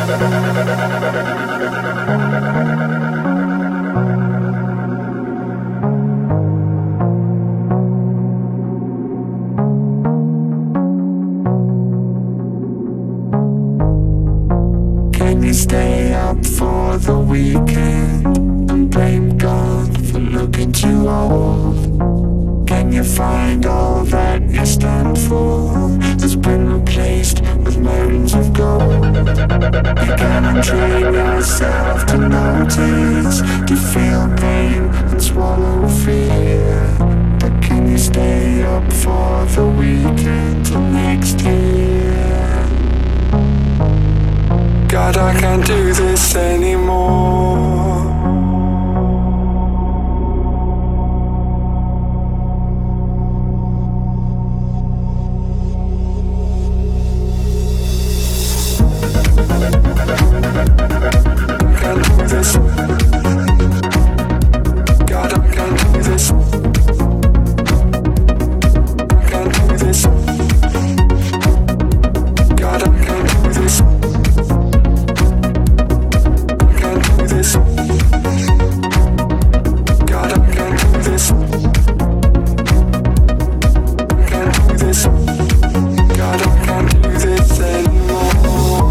Can you stay up for the weekend and blame God for looking too old? Can you find all that you stand for has been replaced with mountains of gold? You can train yourself to notice, to feel pain and swallow fear. But can you stay up for the weekend till next year? God, I can't do this anymore. Can't do this. God, I can't do this. I can't do this. God, I can't do this. I can't do this. God, I can't do this. I can't do this. God, I can't do this anymore.